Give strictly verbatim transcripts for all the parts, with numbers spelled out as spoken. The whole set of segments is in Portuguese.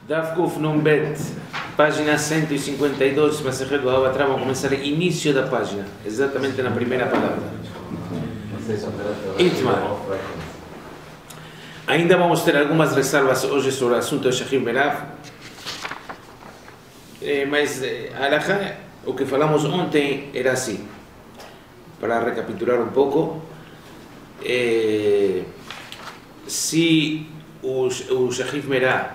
Daf Kuf Nun Bet, página cento e cinquenta e dois, Masechet Bava Batra, vamos começar o início da página, exatamente na primeira palavra. Itmar. Ainda vamos ter algumas ressalvas hoje sobre o assunto de Shachim Berav, eh, mas eh, alahá, o que falamos ontem era assim, para recapitular um pouco, eh, se o, o Shachim Berav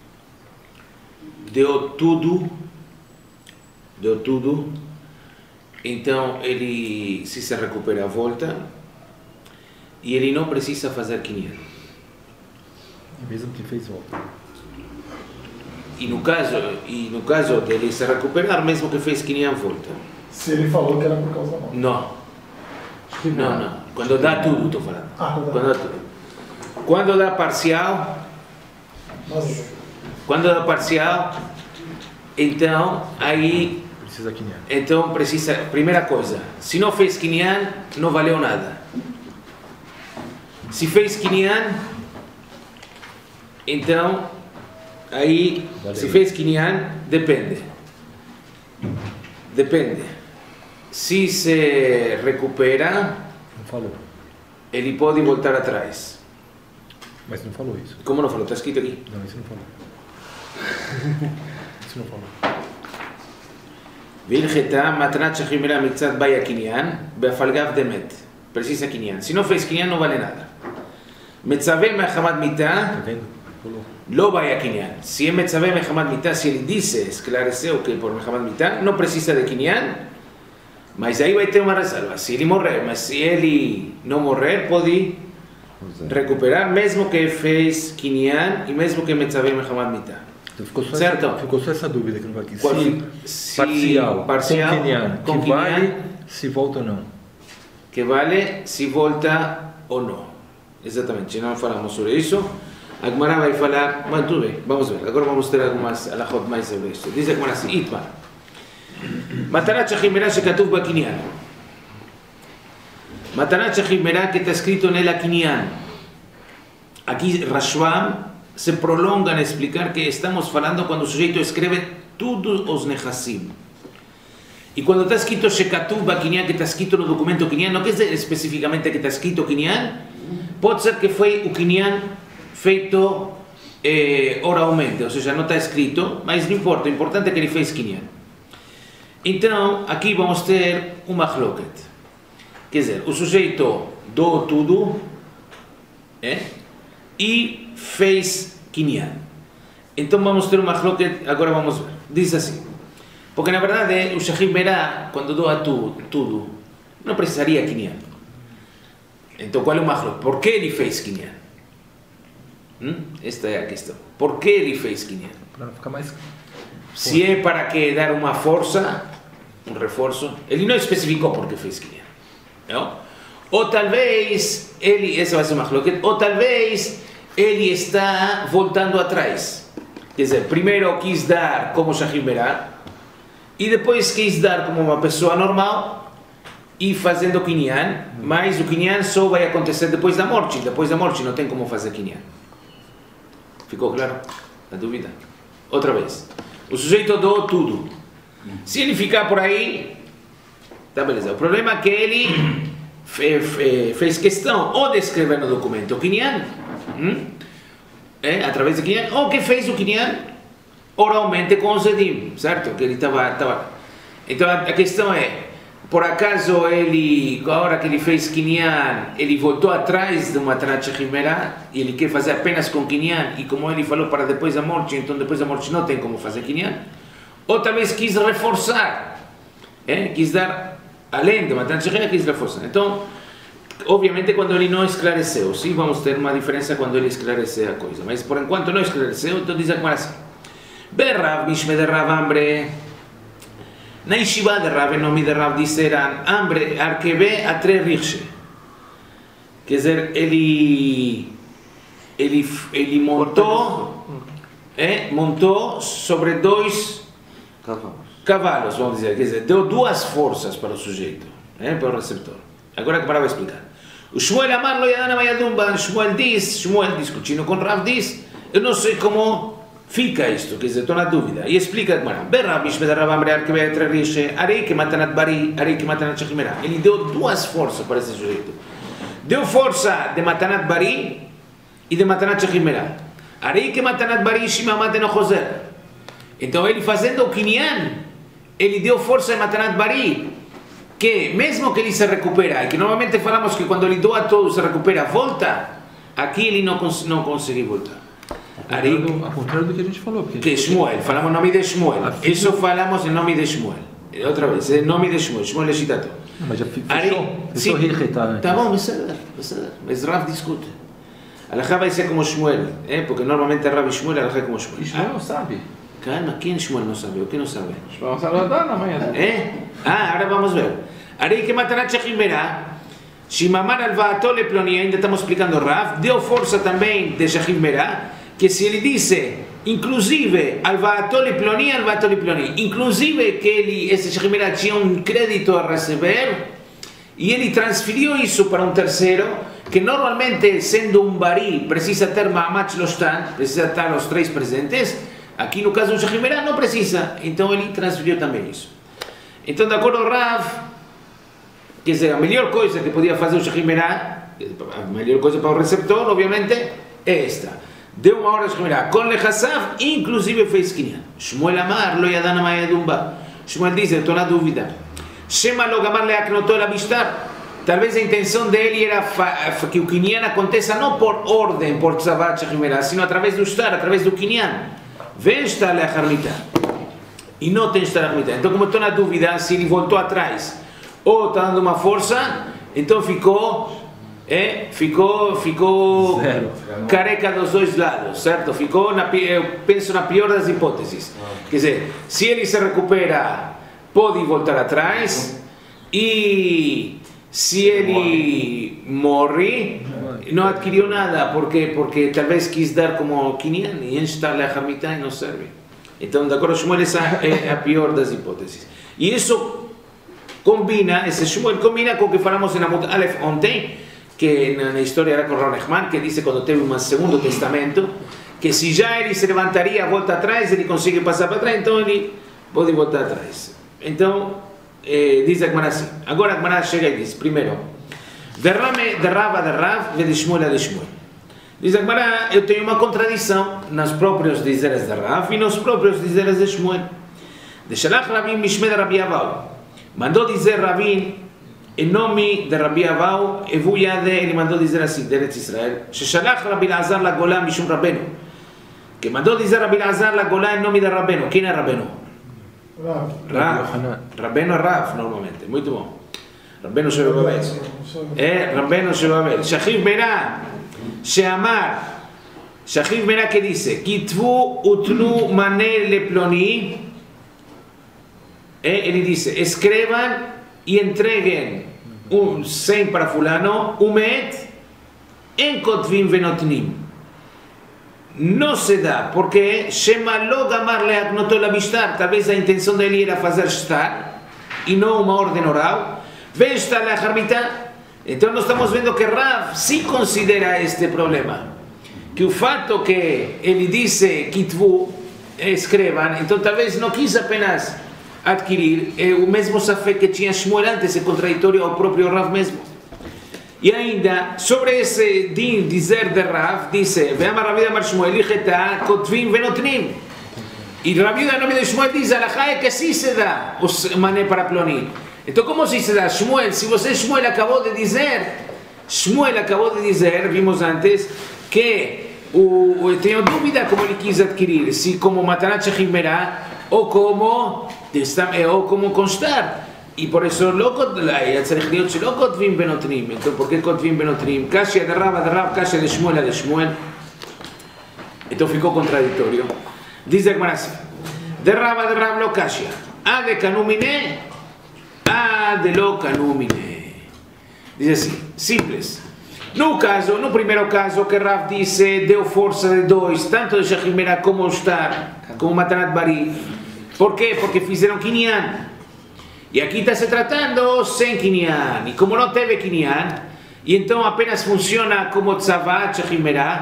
deu tudo, deu tudo, então ele se se recupera a volta e ele não precisa fazer quinhão. Mesmo que fez volta. E no caso, e no caso dele se recuperar, mesmo que fez quinhão volta. Se ele falou que era por causa da morte. Não. Não, não. Quando dá tudo, estou falando. Ah, quando dá. Quando dá tudo. Quando dá parcial, Nossa. quando dá parcial, então aí Precisa quinhão. Então precisa, primeira coisa, se não fez quinhão, não valeu nada. Se fez quinhão, então aí, Valeu. se fez quinhão, depende. Depende. Se se recupera, Não falou. ele pode voltar atrás. Mas não falou isso. Como não falou? Está escrito aqui. Não, isso não falou. Isso não falou. Vilcheta, matrat shachimera mitzat baya quinhão, befalgav demet. Precisa quinhão. Se não fez quinhão, não vale nada. Metzaveh mehamad mitah, Tá vendo? Falou. lo baya quinhão. Se é metzaveh mehamad mitah, se ele disse, esclareceu que por mehamad mitah, não precisa de quinhão, mas aí vai ter uma ressalva. Se ele morrer, mas se ele não morrer, pode recuperar, mesmo que fez quinhão e mesmo que metzaveh mehamad mitah. Então ficou só, Certo. essa, ficou só essa dúvida que não vai aqui. Qual- Se, se parcial, parcial, com quinhão, com que vale quinhão. se volta ou não. Que vale se volta ou não. Exatamente, não falamos sobre isso. A Gemara vai falar, mas tudo bem, vamos ver. Agora vamos ter algumas alahot mais sobre isso. Diz a Gemara assim, Itmar. Matarat shachimera shekatuv ba'kinyan. Matarat shachimera que está escrito nela quinhão. Aqui Rashbam se prolonga em explicar que estamos falando quando o sujeito escreve todos os nechassim. E quando está escrito Shekatuv Ba'kinyan, que está escrito no documento Kinyan, não quer dizer especificamente que está escrito Kinyan, pode ser que foi o Kinyan feito eh, oralmente, ou seja, não está escrito, mas não importa, o importante é que ele fez Kinyan. Então, aqui vamos ter uma machloket. Quer dizer, o sujeito doou tudo é, e fez Kinyan. Então vamos ter uma machloket, agora vamos ver. Diz assim. Porque na verdade o Shachim Berav, quando doa tudo, tudo, não precisaria quinhão. Então qual é o machlok? Por que ele fez quinhão? Hum? Esta é a questão. Por que ele fez quinhão? Para ficar mais. Se é para que dar uma força, um reforço, ele não especificou por que fez quinhão. Não? Ou talvez ele, essa vai ser uma machlok, ou talvez ele está voltando atrás. Quer dizer, primeiro quis dar como Shachim Berav, e depois quis dar como uma pessoa normal e fazendo quinhão, mas o quinhão só vai acontecer depois da morte. Depois da morte não tem como fazer quinhão. Ficou claro? A dúvida? Outra vez. O sujeito doou tudo. Se ele ficar por aí, tá beleza. O problema é que ele fez questão ou de escrever no documento o quinhão, hum? é, através do quinhão, ou que fez o quinhão oralmente com o Zedim, certo? Que ele estava, estava... Então a questão é, por acaso ele, a hora que ele fez quinhão, ele voltou atrás de uma Matarat Shachimera e ele quer fazer apenas com quinhão, e como ele falou para depois da morte, então depois da morte não tem como fazer quinhão, ou talvez quis reforçar, é? Quis dar, além de Matarat Shachimera, quis reforçar. Então, obviamente quando ele não esclareceu, sim, vamos ter uma diferença quando ele esclarecer a coisa, mas por enquanto não esclareceu, então diz a Gemara assim. Berrav, Mishme de Rav Ambre. Na Yeshiva de Rav, em nome de Rav, disseram Ambre, Arkebe a três riche. Quer dizer, ele, ele, ele montou, é, montou sobre dois Cavalos. cavalos, vamos dizer. Quer dizer, deu duas forças para o sujeito, é, para o receptor. Agora que para vai explicar. O Shmuel Amar lo Yadana Mayadumba, Shmuel diz, Shmuel discutindo com Rav diz, eu não sei como fica isto, quer dizer, estou na dúvida. E explica, bueno, Berrabish, Bedarabamrear, que vai Riche, Arei que Matanat Bari, Arei que Matanat Shechimera. Ele deu duas forças para esse sujeito. Deu força de Matanat Bari e de Matanat Shechimera. Arei que Matanat Bari, Shimamat Enochoser. Então ele fazendo o Kinyan, ele deu força de Matanat Bari, que mesmo que ele se recupera, e que normalmente falamos que quando ele doa todo se recupera, volta, aqui ele não, cons não conseguiu voltar. Ao contrário, do, ao contrário do que a gente falou. Porque que Shmuel, falamos em nome de Shmuel. Isso falamos em nome de Shmuel. Outra vez, em nome de Shmuel. Shmuel é citado. Mas já fechou. Fechou Hilcheta. Tá bom, beseder, beseder. Mas Rav discute. Alahá vai ser como Shmuel, eh? Porque normalmente Rav e Shmuel, Alahá é como Shmuel. E Shmuel não sabe. Calma, quem Shmuel não sabe? O que não sabe? Vamos falar na manhã. Eh? Ah, agora vamos ver. Arei que Matanat Shechimera, Shimamar Alvaato le Ploni, ainda estamos explicando Rav, deu força também de Shechimera, que se ele disse, inclusive, Alvaato le Ploni, Alvaato le Ploni, inclusive que ele, esse Shechimera tinha um crédito a receber, e ele transferiu isso para um terceiro, que normalmente, sendo um bari, precisa ter Ma'amat Shloshtan, precisa estar os três presentes, aqui no caso do Shechimera não precisa, então ele transferiu também isso. Então, de acordo com Rav, quer dizer, a melhor coisa que podia fazer o Shechimera, a melhor coisa para o receptor, obviamente, é esta. Deu uma hora de Shechimera com Lechassav, inclusive fez Kinyan. Shmuel Amar, lo yadana ma'yadumba. Shmuel diz, eu estou na dúvida. Shema lo gamar leaknoto la bistar. Talvez a intenção dele era que o Kinyan aconteça não por ordem, por Tzavat Shechimera, sino através do Shtar, através do Kinyan. Vem Shtar leacharmita. E não tem Shtar leacharmita. Então, como estou na dúvida, se ele voltou atrás, ou está dando uma força, então ficou, é, ficou, ficou Zero. careca dos dois lados, certo? Ficou, na, eu penso na pior das hipóteses. Quer dizer, se ele se recupera, pode voltar atrás, e se ele morre, não adquiriu nada, porque, porque talvez quis dar como Kinyan, e enxtar a Hamita e não serve. Então, de acordo com Shmuel, essa é a pior das hipóteses. E isso combina, esse Shmuel combina com o que falamos em Amud Aleph ontem, que na, na história era com Ron Echman, que disse quando teve um segundo testamento, que se já ele se levantaria, volta atrás, ele consegue passar para trás, então ele pode voltar atrás. Então, eh, diz a Gemara assim. Agora a Gemara chega e diz, primeiro, derrame de Rav a de Rav, e de Shmuel a de Shmuel. Diz a Gemara, eu tenho uma contradição nos próprios dizeres de Rav e nos próprios dizeres de Shmuel. De Shalach Rabim Mishmed Rabi Avau. Mandou dizer Rabin, em nome de Rabi Avau, Evuyade, ele mandou dizer assim, de Eretz Israel, Sheshalach Rabi Lazar la Golá Mishum Rabenu, que mandou dizer Rabi Lazar la Golá em nome de Rabenu. Quem é Rabenu? Rav. Rav. Rabenu é Rav, normalmente. Muito bom. Rabenu Shebabel. É, Rabenu Shebabel. Shachiv Berá, Sheamar, Shachiv Berá que disse, Kitvu utnu mané le ploni, ele disse, escrevam e entreguem um cem para fulano, umet, en kotvim venotnim. Não se dá, porque Shema lo gamar leaknoto la bistar, talvez a intenção dele era fazer shtar, e não uma ordem oral, vem shtar la harmita. Então nós estamos vendo que Rav sim considera este problema, que o fato que ele disse, kitvu, escrevam, então talvez não quis apenas adquirir, é o mesmo safé que tinha Shmuel antes, é contraditório ao próprio Rav mesmo. E ainda, sobre esse din, dizer de Rav, disse, Ve'amar Rav Amar Shmuel, Icheta, Kotvim venotnim. E Rav Yudah, em nome de Shmuel, diz, Alachá é que assim se dá o mané para Ploni. Então, como assim se dá? Shmuel, se você, Shmuel, acabou de dizer, Shmuel acabou de dizer, vimos antes, que o, eu tenho dúvida como ele quis adquirir, se como Matanat Shechimera, ou como, ou como constar. E por isso, היה צריך להיות שלא כותבים בנותנים. Então, por que כותבים בנותנים? קשיא de Rav, de Rav, קשיא de Shmuel, de Shmuel. Então ficou contraditório. Diz a Gemara assim, de Rav, de Rav, לא קשיא. A de canumine, a de lo canumine. Diz assim, simples. No caso, no primeiro caso, que Rav disse, deu força de dois, tanto de Shechimera como Shtar, como Matanat Bari. Por quê? Porque fizeram Kinyan. E aqui está se tratando sem Kinyan. E como não teve Kinyan, e então apenas funciona como Tzavat Shechimera,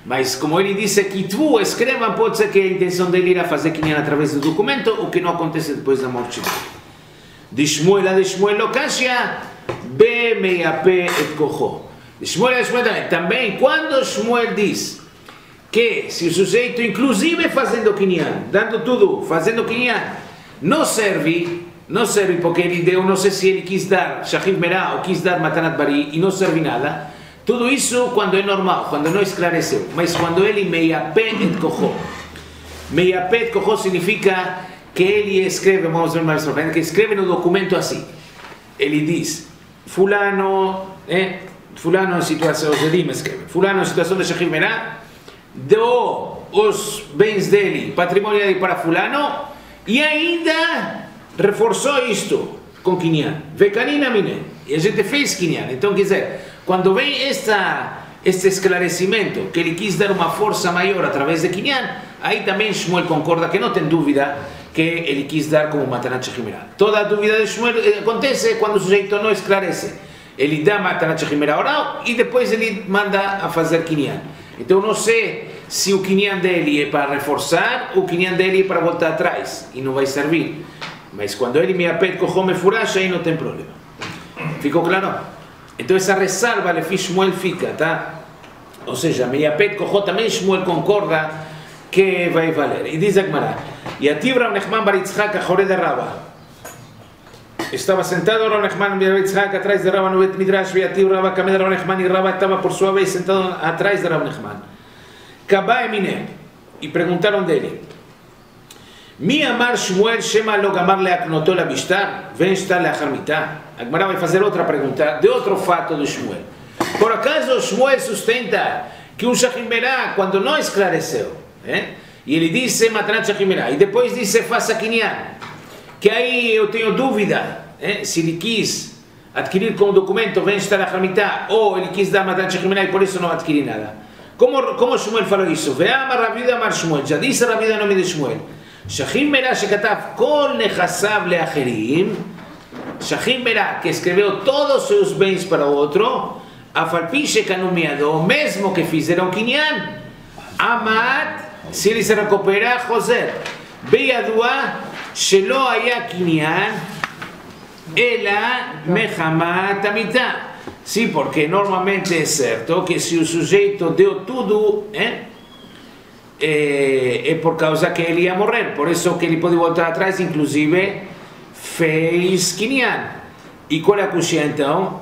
Mas como ele disse que tu escrevam, pode ser que a intenção dele era fazer Kinyan através do documento, o que não acontece depois da morte dele. De Shmuel a de Shmuel lo kashya, be meyapeh et kocho. De Shmuel a de Shmuel também. Também, quando Shmuel diz que se o sujeito, inclusive fazendo Kinyan, dando tudo, fazendo Kinyan, não serve, não serve porque ele deu, não sei se ele quis dar Shachiv Merah ou quis dar Matanat Bari e não serve nada. Tudo isso quando é normal, quando não esclareceu. Mas quando ele meyapeh et kocho. Meyapeh et kocho significa que ele escreve, vamos ver mais sobre, que escreve no documento assim. Ele diz, fulano, eh, fulano em situação, os Edim escreve, fulano em situação de Shachiv Merah, deu os bens dele, patrimônio dele para fulano, e ainda reforçou isto com Kinyan. Vekanina mine. E a gente fez Kinyan. Então, quer dizer, quando vem esta, este esclarecimento, que ele quis dar uma força maior através de Kinyan, aí também Shmuel concorda que não tem dúvida que ele quis dar como Matanat Shachiv Merah. Toda a dúvida de Shmuel acontece quando o sujeito não esclarece. Ele dá Matanat Shachiv Merah oral e depois ele manda a fazer Kinyan. Então não sei se o Kinyan dele é para reforçar ou o Kinyan dele é para voltar atrás e não vai servir. Mas quando ele me apet kocho mefurash, aí não tem problema. Ficou claro? Então essa ressalva le fiz Shmuel fica, tá? Ou seja, me apet kocho também Shmuel concorda que vai valer. E diz a Gemara, Yativ Rav Nechman bar Yitzchak achore de Rava. Estava sentado Rav Nechman bar Yitzchak atrás de Rava no Bet Midrash, e Yativ Rava caminha de Rav Nechman e Rava estava por sua vez sentado atrás de Rav Nechman. Kabá Eminem. E perguntaram dele, Mi amar Shmuel shema lo gamar leaknoto la bishtar, ven está leachar mitá. A Gemara vai fazer outra pergunta de outro fato de Shmuel. Por acaso Shmuel sustenta que um Shachiv Merah, quando não esclareceu, eh? e ele disse Matanat Shachiv Merah, e depois disse faça Kinyan, que aí eu tenho dúvida eh? se ele quis adquirir como documento ven está leachar mitá, ou ele quis dar Matanat Shachiv Merah e por isso não adquiri nada. Como, como Shmuel falou isso? Veama Rav Yehuda amar Shmuel, já disse Rav Yehuda nome de Shmuel. Shachiv Merah שכתב כל נכסיו לאחרים, Shachiv Merah que escreveu todos seus bens para o outro, אף על פי שקנו מידו, mesmo que fizeram Kinyan, עמד, se ele se recupera, חוזר. בידוע שלא היה קניין, אלא מחמת המיתה. Sim, porque normalmente é certo que se o sujeito deu tudo, eh? É, é por causa que ele ia morrer, por isso que ele pode voltar atrás, inclusive fez Kinyan. E qual é a cuxia então?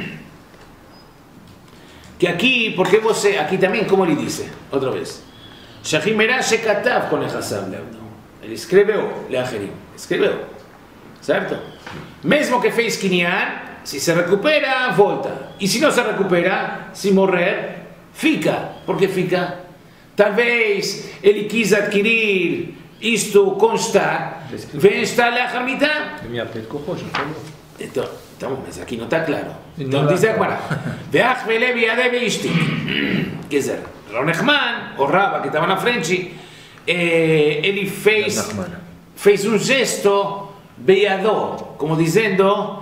Que aqui, porque você, aqui também, como ele disse, outra vez, Shachiv Merah shekatav con echassav leavno, ele escreveu, leacherim, escreveu, certo? Mesmo que fez Kinyan, se se recupera, volta, e se não se recupera, se morrer, fica, porque fica. Talvez ele quis adquirir isto constar, vem estar lá a mitad. Então, então, mas aqui não está claro. Então diz a Gemara, veach velevi adev ishtik. Quer dizer, Rav Nechman, o Rava que estava na frente, ele fez, fez um gesto beiador, como dizendo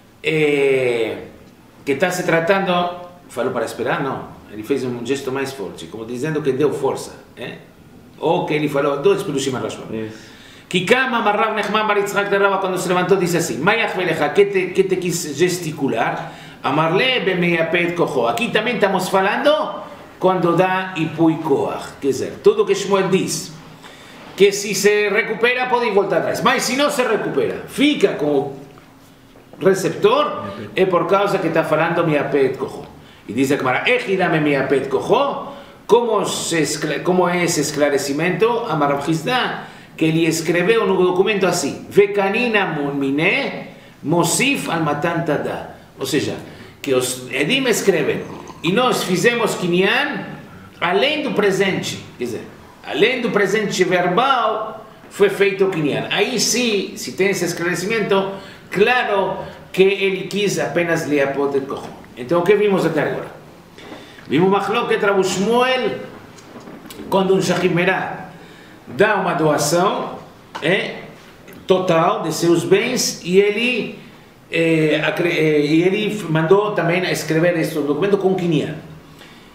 eh, que está se tratando, falou para esperar, não. Ele fez um gesto mais forte, como dizendo que deu força, eh? Ou que ele falou, dois pelushim arrashma. Que cama Rav Nechman bar Yitzchak de Rava quando se levantou disse assim, Mayach velecha, que te, que te quis gesticular? Amarle bemeyapeh kocho. Aqui também estamos falando quando dá ipui koach, quer dizer, tudo que Shmuel diz, que se se recupera pode voltar atrás, mas se não se recupera, fica como receptor, é por causa que está falando meyapeh kocho. E diz a Gemara, Echidame meyapeh kocho, como, se, como é esse esclarecimento? Amar Rav Chisda, que ele escreveu no documento assim, Vekanina munmine mosif al matan tada. Ou seja, que os Edim escrevem, e nós fizemos Kinyan, além do presente, quer dizer, além do presente verbal, foi feito Kinyan. Aí sim, se tem esse esclarecimento, claro que ele quis apenas leapot et kocho. Então, o que vimos até agora? Vimos Machloket Rav Shmuel, quando um Shachiv Merah dá uma doação é, total de seus bens, e ele, é, e ele mandou também escrever este documento com Kinyan.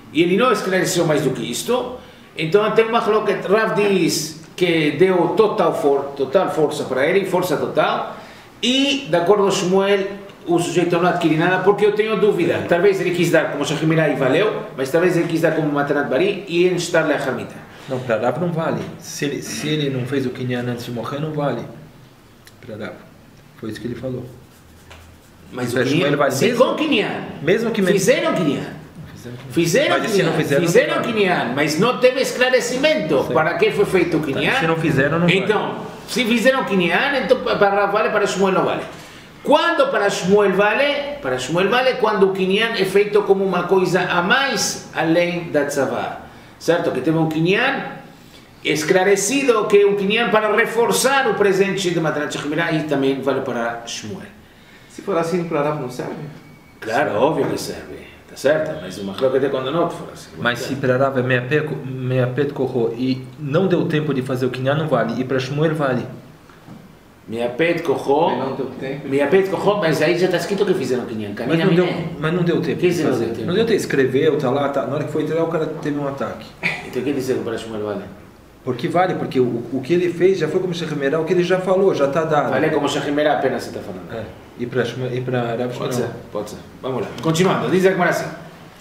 e ele não esclareceu mais do que isto, então tem uma que Rav diz que deu total, for, total força para ele, força total, e de acordo com Shmuel, o sujeito não adquire nada, porque eu tenho dúvida. Talvez ele quis dar como Shachimera e valeu, mas talvez ele quis dar como Matanat Bari e enxtar a Hamita. Não, para Rav não vale. Se ele, se ele não fez o Kinyan antes de morrer, não vale. Para Rav. Foi isso que ele falou. Mas o Kinyan vale. Se com Kinyan. Mesmo que fizeram Kinyan. Fizeram Kinyan. Fizeram Kinyan, mas não teve esclarecimento. Sim. Para que foi feito o Kinyan? Se não fizeram, não vale. Então, se fizeram Kinyan, então para Rav vale, para Shmuel não vale. Quando para Shmuel vale? Para Shmuel vale quando o Kinyan é feito como uma coisa a mais além da tzavá. Certo? Que teve um Kinyan esclarecido, que é um Kinyan para reforçar o presente de Matanat Shechimera, e também vale para Shmuel. Se for assim, para Rav não serve? Claro, óbvio que serve. Tá certo? Mas o Machlokes é quando não for assim. Mas se para Rav é meapet korro e não deu tempo de fazer o Kinyan, não vale. E para Shmuel vale. Meapet korro, meapet korro, mas aí já está escrito que fizeram Kinyan. Mas não, deu, mas não deu tempo que de fazer. Não deu tempo? Não deu tempo. Escreveu, tá lá, tá. Na hora que foi entregar, o cara teve um ataque. Então o que dizer que para Shmuel vale? Porque vale, porque o, o que ele fez já foi como Shechimera, o que ele já falou, já está dado. Vale como Shechimera apenas você está falando. É. E para e para Rav Pode ser, pode ser. Vamos lá. Continuando, diz agora assim.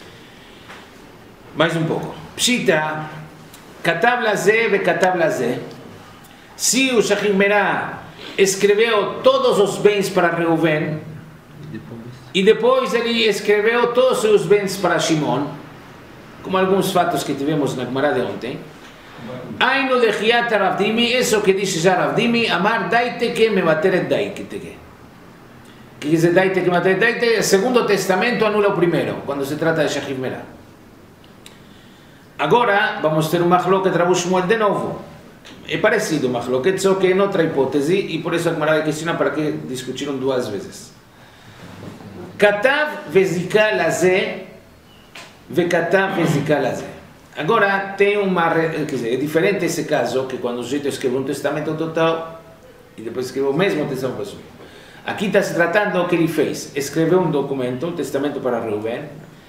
Mais um pouco. Pshita, katav lazé ve katav lazé. Se o Shechimera escreveu todos os bens para Reuven e depois ele escreveu todos os bens para Shimon, como alguns fatos que tivemos na Gemara de ontem. Ainu de Hiat Rav Dimi, isso que disse já Rav Dimi, amar daite que me bateret daite. Que quer dizer daite que me bateret daite? O segundo testamento anula o primeiro, quando se trata de Shechimera. Agora vamos ter um Machlokes Rav Shmuel de novo. É parecido o Machlokes, só que é outra hipótese, e por isso a Gemara questiona para que discutiram duas vezes. Katav vezika lazé, vekatav vezika lazé. Agora tem uma, quer dizer, é diferente esse caso, que quando o sujeito escreveu um testamento total, e depois escreveu o mesmo testamento pessoal. Aqui está se tratando do que ele fez. Escreveu um documento, um testamento para Reuven,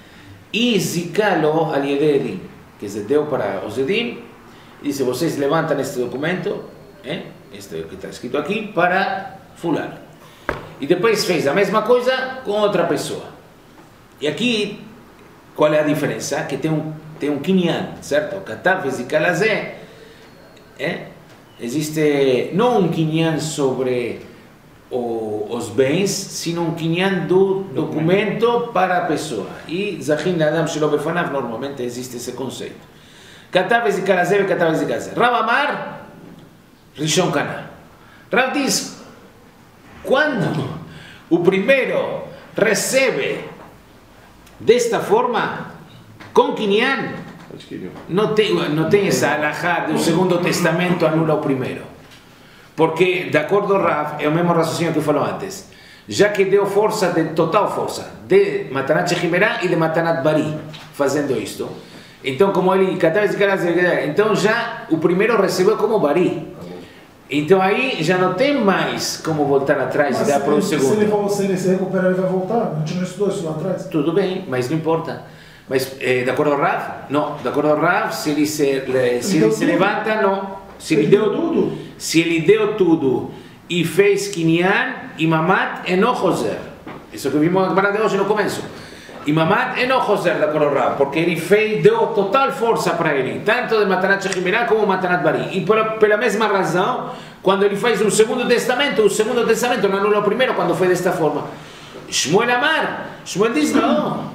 e zikalo al Yededim, que se deu para os Edim, disse, vocês levantam este documento, eh? este que está escrito aqui, para fulano. E depois fez a mesma coisa com outra pessoa. E aqui, qual é a diferença? Que tem um, tem um kinyan, certo? Katav vezika lazé, eh? Existe não um kinyan sobre o, os bens, sino um kinyan do documento para a pessoa. E Zachin Adam Shelo Befanav, normalmente existe esse conceito. Katav vezika lazé ve katav vezika lazé. Rav Amar, Rishon Kana. Rav diz, quando o primeiro recebe desta forma, com kinyan, não tem, não tem essa alahá do segundo testamento anula o primeiro. Porque, de acordo com Rav, é o mesmo raciocínio que falou antes. Já que deu força, de total força, de Matanat Shechimera e de Matanat Bari, fazendo isto. Então, como ele, então já o primeiro recebeu como Bari. Então aí já não tem mais como voltar atrás e dar para o segundo. Se ele, for, se ele se recuperar, ele vai voltar? A gente não estudou isso lá atrás? Tudo bem, mas não importa. Mas, eh, de acordo com Rav? Não. De acordo com Rav, se ele se, se, ele se levanta, não. Se ele, ele deu tudo. Se ele deu tudo e fez Kinyan, Imamat eno Joser. Isso que vimos na Gemara de hoje no começo. Imamat eno Joser, de acordo com Rav, porque ele fez, deu total força para ele, tanto de Matanat Shechimera como Matanat Bari. E pela, pela mesma razão, quando ele faz um segundo testamento, o segundo testamento não anula o primeiro quando foi desta forma. Shmuel Amar, Shmuel diz não.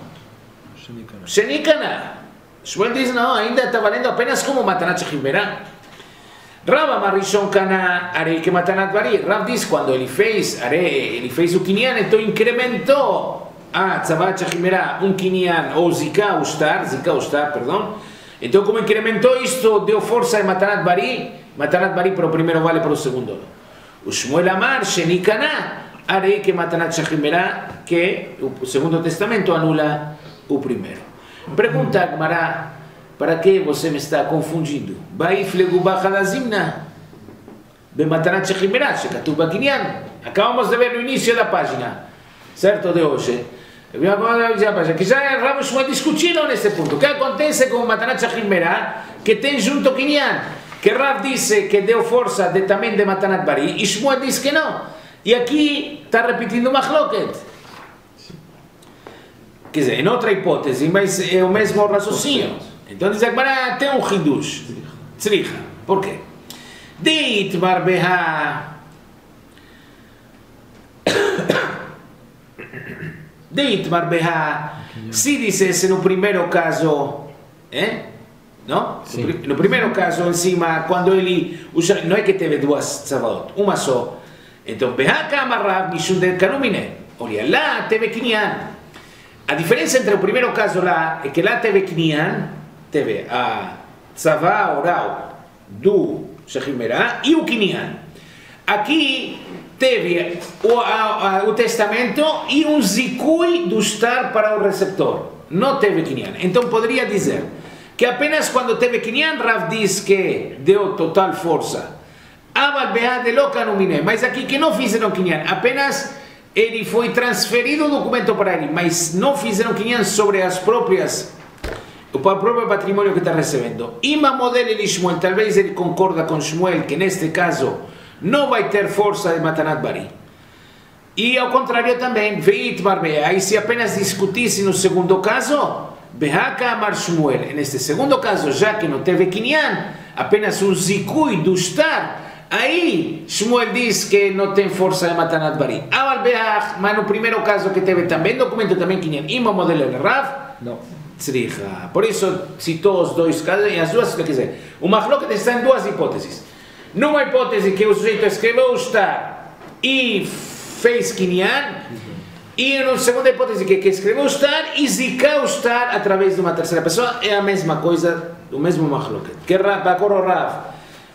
Shenikana. Shmuel diz não, ainda está valendo apenas como Matanat Shechimera. Rav Amar Rishon Kana, arei que Matanat Bari. Rav diz quando ele fez, arei, ele fez o Kinyan, então incrementou a Tzavat Shechimera, um Kinyan, ou Zika Ustar, Zika Ustar, perdão. Então como incrementou isto, deu força a Matanat Bari, Matanat Bari para o primeiro vale para o segundo. O Shmuel Amar, Shenikana, arei que Matanat Shechimera, que o segundo testamento anula o primeiro. Pergunta a Gemara, para que você me está confundindo? Baiflegu bachadazimna, bematanat shechimera, shekatuv bakinyan. Acabamos de ver no início da página, certo, de hoje. Que já Rav Shmuel discutiram nesse ponto. O que acontece com o Matanat Shachim Merah? Que tem junto Kinyan. Que Rav disse que deu força de, também de Matanat Bari, e Shmuel disse que não. E aqui está repetindo Machloket. Quer dizer, em outra hipótese, mas é o mesmo raciocínio. Então diz que tem um Hidush. Tzricha. Por quê? Deit Barbeha. Deit Barbeha. Se dissesse no primeiro caso, eh? Não? Sim. No primeiro caso, em cima, quando ele usa, não é que teve duas tzavot, uma só. Então, Beha Kamarav Mishum del Kanumine. Olha, lá teve Kinyan. A diferença entre o primeiro caso lá é que lá teve Kinyan, teve a tzavá oral do Shachim Merah e o Kinyan. Aqui teve o, a, a, o testamento e um zikui do estar para o receptor. Não teve Kinyan. Então, poderia dizer que apenas quando teve Kinyan, Rav diz que deu total força. Aval Beha de lo Kanumine. Mas aqui que não fizeram Kinyan, apenas ele foi transferido o documento para ele, mas não fizeram Kinyan sobre as próprias, o próprio patrimônio que está recebendo. Ima modelo de Shmuel, talvez ele concorda com Shmuel que neste caso não vai ter força de Matanat Bari. E ao contrário também, Veit Barbeha, aí se apenas discutisse no segundo caso, Behaka Amar Shmuel, neste segundo caso, já que não teve Kinyan, apenas um zikui do estar, aí Shmuel diz que não tem força de Matanat Bari. Aval Beach, mas no primeiro caso que teve também documento também Kinyan, Ima modelo de Rav, não. Tzricha. Por isso citou os dois casos, e as duas, quer dizer, o Machloket está em duas hipóteses. Numa hipótese que o sujeito escreveu o estar e fez Kinyan, e na segunda hipótese que, que escreveu o estar e zicou o estar através de uma terceira pessoa, é a mesma coisa, o mesmo Machloket. Que para o Rav,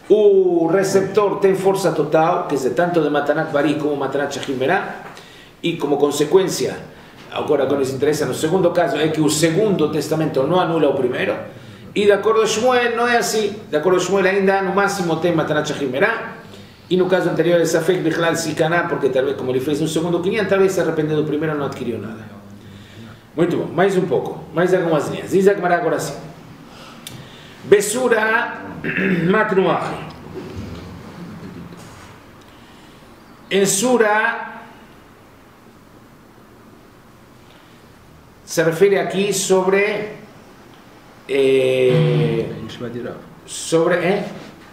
o receptor tem força total, quer dizer, tanto de Matanat Bari como Matanat Shachim Merah, e como consequência, agora que nos interessa no segundo caso, é que o segundo testamento não anula o primeiro, e de acordo com Shmuel não é assim. De acordo com Shmuel ainda no máximo tem Matanat Shachim Merah, e no caso anterior é Safek Bichlal Sikaná, porque talvez como ele fez um segundo Kinyan, talvez se arrependeu do primeiro não adquiriu nada. Muito bom, mais um pouco, mais algumas linhas. Diz a Gemara agora sim. Besura Matnuach. Em Sura se refere aqui sobre eh, sobre eh?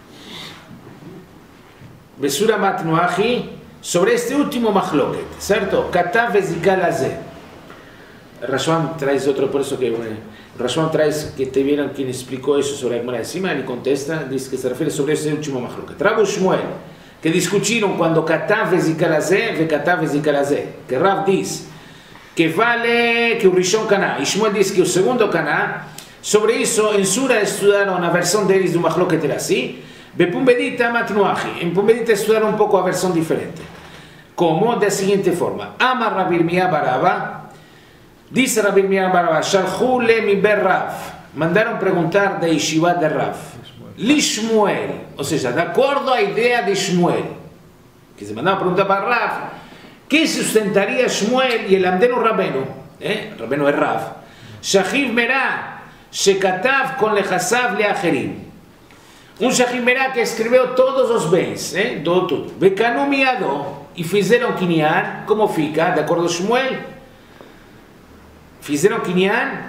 Besura Matnuachi, sobre este último Machloket, certo? Katav Zikal Azeh. Rashbam traz outro, por isso que Rashbam traz que te vieram quem explicou isso sobre a Gemara de cima, ele contesta, diz que se refere sobre este último Machloket. Rav Shmuel, que discutiram quando Katav Zikal Azeh ve Katav Zikal Azeh, que Rav diz que vale que o Rishon Kaná, e Shmuel diz que o segundo Kaná. Sobre isso, em Sura estudaram a versão deles do Machloket era assim, Bepumbedita Matnuachi, em Pumbedita estudaram um pouco a versão diferente. Como? Da seguinte forma, Amar Rav Yirmiyah Barava, disse Rav Yirmiyah Barava, Shalchu le mi ber Rav, mandaram perguntar da Yeshiva de Rav, li Shmuel, ou seja, de acordo à ideia de Shmuel, que se mandaram perguntar para Rav, que sustentaria Shmuel e ele amdeno Rabenu, eh? Rabenu é Rav, Shachim Merah, Shekatav kon lechasav leacherim, um Shachim Merah que escreveu todos os bens, eh? do tudo, Bekanu miado, e fizeram Kinyan, como fica, de acordo com Shmuel, fizeram Kinyan,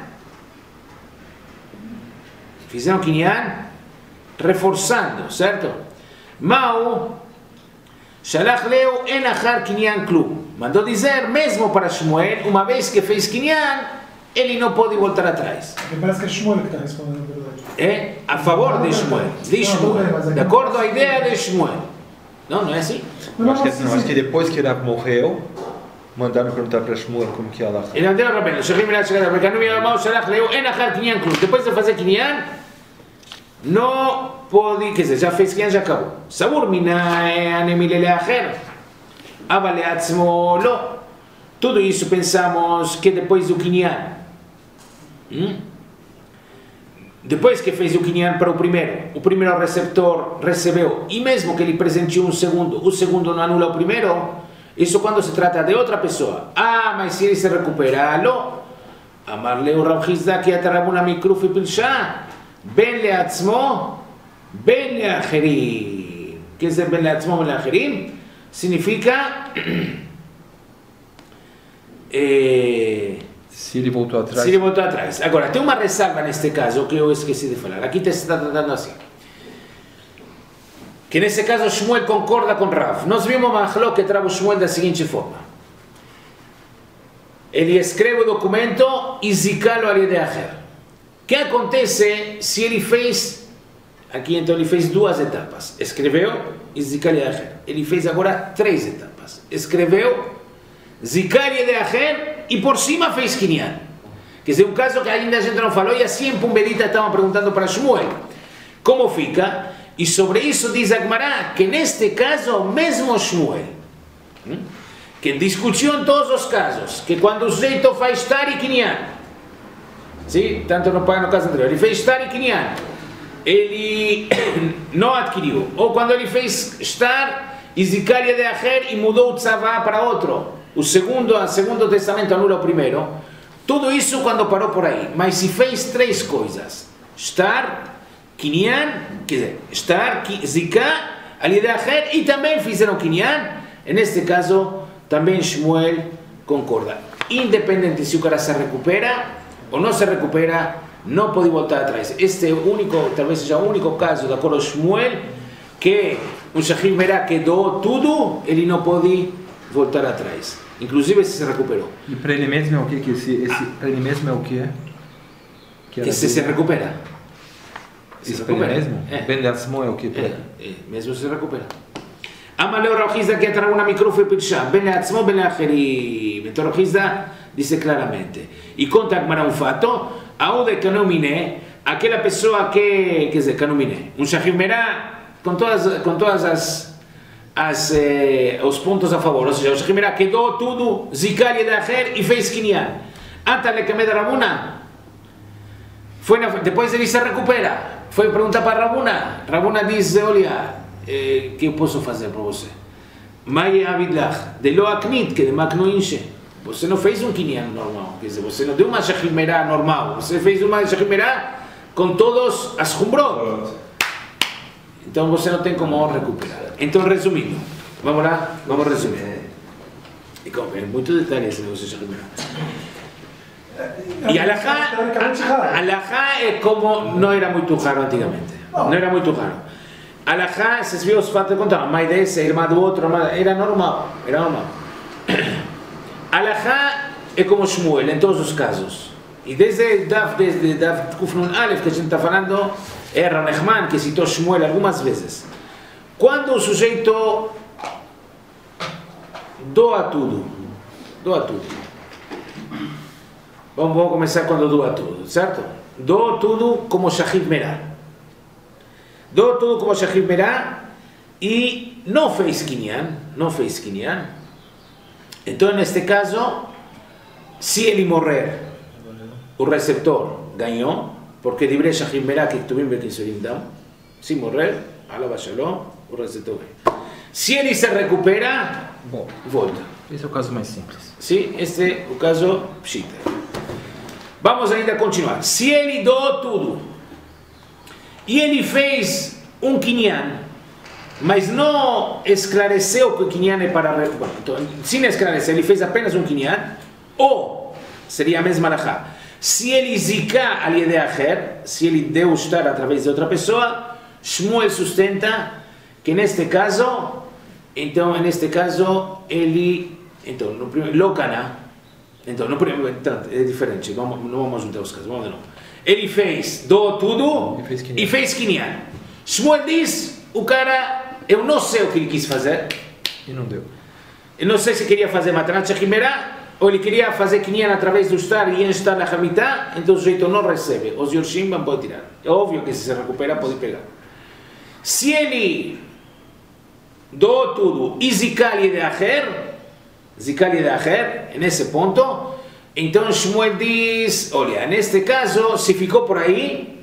fizeram Kinyan, reforçando, certo? Mau, Shalach leu en achar Kinyan klum, mandou dizer, mesmo para Shmuel, uma vez que fez Kinyan, ele não pode voltar atrás. Me parece que é Shmuel que está respondendo a verdade. É a favor de Shmuel, de Shmuel, de acordo à ideia de Shmuel. Não, não é assim? Não, acho, que, não, acho que depois que Rav morreu, mandaram perguntar para Shmuel como que ela... Ele andou a Rabenu, Shachim Merah Shekatav, porque não ia mal Shalach leu en achar Kinyan klum. Depois de fazer Kinyan, não pode, quer dizer, já fez Kinyan, já acabou. Sabur mina anemile leacher, avale atzmo lo. Tudo isso pensamos que depois do Kinyan, hum? depois que fez o Kinyan para o primeiro, o primeiro receptor recebeu, e mesmo que ele presenteou um segundo, o segundo não anula o primeiro, Isso quando se trata de outra pessoa. Ah, mas se ele se recupera, lo. Amar leu Rav Hizda ki atarabuna mikruf e pilshá. Ben leatzmo, ben leacherim. O que é ben leatzmo, ben leacherim? Significa... eh, Se ele voltou atrás. se ele voltou atrás. Agora, tem uma ressalva neste caso que eu esqueci de falar. Aqui te está tratando assim. Que nesse caso Shmuel concorda com Rav. Nós vimos Mahlok que trava o Shmuel da seguinte forma. Ele escreve o documento e zicá-lo ali de Acher. O que acontece se ele fez, aqui então ele fez duas etapas. Escreveu e zicá-lo de Acher. Ele fez agora três etapas. Escreveu, zicá-lo de Acher e por cima fez Kinyan. Que é um caso que ainda a gente não falou e assim em Pumbedita estavam perguntando para Shmuel. Como fica? E sobre isso diz Agmará que neste caso mesmo Shmuel, que discutiu em todos os casos, que quando o sujeito faz Shtar e Kinyan, sim? Tanto no pai no caso anterior, ele fez Shtar e Kinyan, ele não adquiriu, ou quando ele fez Shtar e Zikaria de Acher e mudou o Tzavá para outro, o segundo, o segundo testamento anula o primeiro, tudo isso quando parou por aí, mas se fez três coisas, Shtar, Kinyan, quer dizer, Shtar, Zika, ali de Acher, e também fizeram Kinyan, neste caso, também Shmuel concorda. Independente se o cara se recupera ou não se recupera, não pode voltar atrás. Este é o único, talvez seja o único caso, de acordo com Shmuel, que um Shahid Merah que doou tudo, ele não pode voltar atrás. Inclusive se se recuperou. E para ele mesmo é o que? que esse, esse, para ele mesmo é o que é? Que, que se se recupera. Se Esse recupera. para ele mesmo? É. Ben Leatzmo é o que? É, é, mesmo se recupera. Amaleu Rav Hizda que atrás uma microfe pirsha, ben leatzmo, ben leacherim. Então Rav Hizda diz claramente. E conta Agmará um fato, aonde canominé, aquela pessoa que, quer dizer, canominé, um Shahid Merah com todas, com todas as, as eh, os pontos a favor, ou seja, o Shahid Merah que doou tudo, Zikaria de Acher e fez Kinyan. Anta le Kamed Rabuna, foi na, depois ele se recupera, foi perguntar para Rabuna, Rabuna diz, olha, Eh, que eu posso fazer para você? Mai avidlach, de lo aknit, que de makno inche. Você não fez um Kinyan normal, quer dizer, você não deu uma Shahid Merah normal, você fez uma Shahid Merah com todos as Humbrot. Então você não tem como recuperar. Então, resumindo, vamos lá, vamos resumir. E como é muito detalhe esse negócio de Shahid Merah. E Alajá, Alajá é como não era muito raro antigamente. Não era muito raro. Alajá, vocês viram os fatos de contar, a mãe desse, a irmã do outro, era normal, era normal. Alajá é como Shmuel em todos os casos. E desde Dav, desde Dav Kufnun Aleph, que a gente está falando, é Ranechman, que citou Shmuel algumas vezes. Quando o sujeito doa tudo, doa tudo. Vamos, vamos começar quando doa tudo, certo? Doa tudo como Shahid Merah. Doou tudo como Shahid Merah e não fez Kinyan, não fez Kinyan. Então, neste caso, se ele morrer, o receptor ganhou, porque divrei Shahid Merah que tuvimos que inserir, se morrer, alava shalom, o receptor ganha. Se ele se recupera, Bom, volta. esse é o caso mais simples. Sim, este é o caso Pshita. Vamos ainda continuar. Se ele doou tudo, e ele fez um Kinyan, mas não esclareceu que o Kinyan é para... Bom, então, sem esclarecer, ele fez apenas um Kinyan, ou, seria a mesma alajá, se ele zika ali de Acher, se ele deu estar através de outra pessoa, Shmuel sustenta que neste caso, então, neste caso, ele... Então, no primeiro, lo cana, então, no primeiro, é diferente, vamos, não vamos juntar os casos, vamos de novo. Ele fez, doou tudo e fez Kinyan. E fez Kinyan. Shmuel diz, o cara, eu não sei o que ele quis fazer. E não deu. Eu não sei se queria fazer Matanat Shahid Merah ou ele queria fazer Kinyan através do Shtar e enxtar na Hamitá, então o sujeito não recebe. Os Yorshim vão poder tirar. É óbvio que se se recupera pode pegar. Se ele doou tudo e Zikali de Acher, Zikali de Acher, nesse ponto, então Shmuel diz, olha, neste caso, se ficou por aí,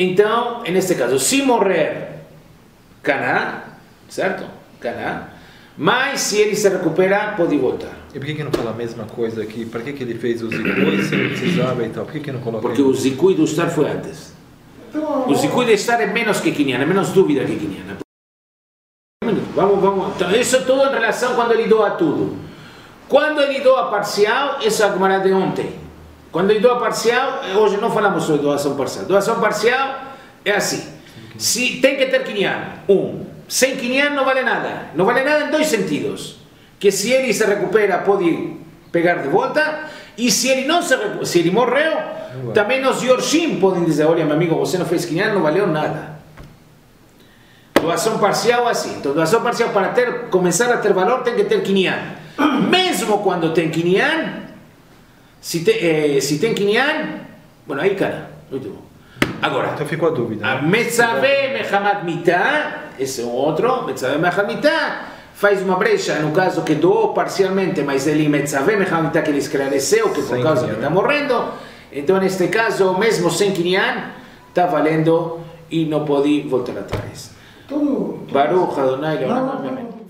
então, neste caso, se morrer Caná, certo? Caná, Mas se ele se recupera, pode voltar. E por que que não fala a mesma coisa aqui? Para que que ele fez o zikui se ele precisava e tal? Por que que não coloca? Porque o zikui do estar foi antes. Então, O zikui de estar é menos que Kinyan, é menos dúvida que Kinyan. Vamos, vamos. Então, isso é tudo em relação quando ele doa tudo. Quando ele doa parcial, essa é a Gemara de ontem. Quando ele doa parcial, hoje não falamos sobre doação parcial. Doação parcial é assim. Se tem que ter Kinyan, um. Sem Kinyan não vale nada. Não vale nada em dois sentidos. Que se ele se recupera, pode pegar de volta. E se ele não se recupera, se ele morreu, também os Yorshim podem dizer: olha, meu amigo, você não fez Kinyan, não valeu nada. Doação parcial assim. Então, doação parcial para ter, começar a ter valor tem que ter Kinyan. Mesmo quando tem Kinyan, se, te, eh, se tem Kinyan, bueno, aí cara, muito bom. Agora, Então ficou a dúvida. a Né? Metzaveh Mechamat Mitah, esse é um outro, Metzaveh Mechamat Mitah, faz uma brecha, no caso que doou parcialmente, mas ele Metzaveh Mechamat Mitah, que ele esclareceu, que por Sem causa Kinyan, que está né? morrendo, então neste caso, mesmo sem Kinyan, está valendo e não pode voltar atrás. todo, todo Baruch Adonai, Não, Leolam, não, amém. não.